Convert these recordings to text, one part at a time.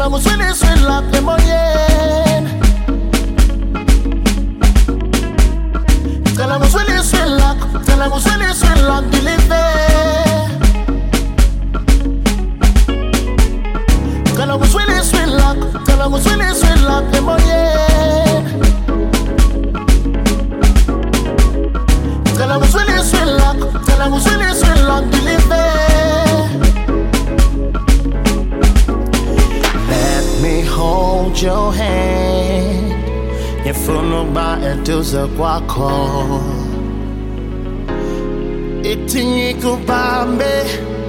Tell me swing it, swing like the money. Tell me swing it, swing like. Tell me swing it, swing like the living. Tell me swing it, swing like. Tell me swing it, swing like the money. Tell me swing it, swing like. Tell me swing it, swing like the living. Let me hold your hand. Nifuna ba eduze kwakho. Ithi ngikubambe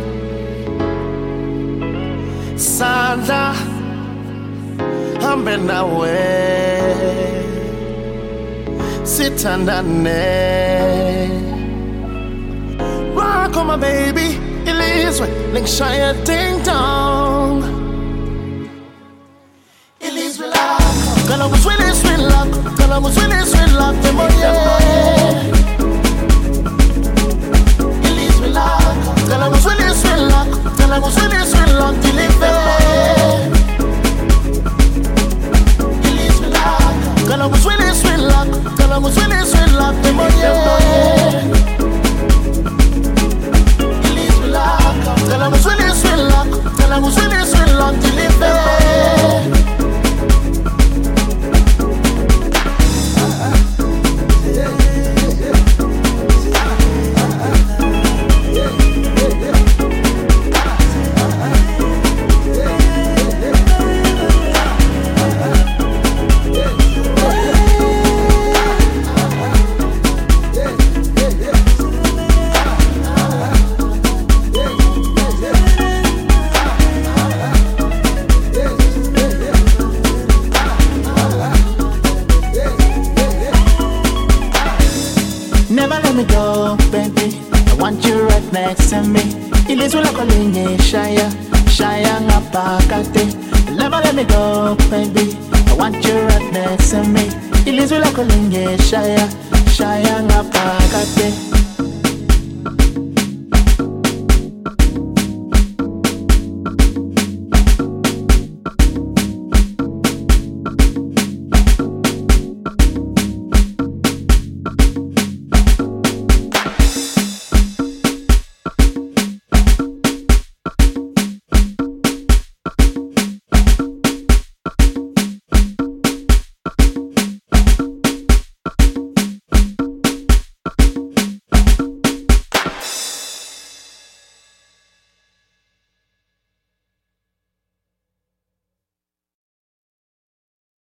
sandla hambe nawe sithandane. Rock on my baby, ilizwe lingishaya ding dong. Ilizwe lakho kala muswele swele lakho kala muswele swele lakho moye. Ilizwe lakho kala muswele swele lakho kala muswele swele lakho dilive. Ilizwe lakho kala muswele swele lakho kala muswele swele lakho moye. Ilizwe lakho kala muswele swele lakho kala muswele swele lakho dilive. Never let me go, baby. I want you right next to me. Ilizwe lakho lingishaya, shaya ngapakate. Never let me go, baby. I want you right next to me. Ilizwe lakho lingishaya, shaya ngapakate.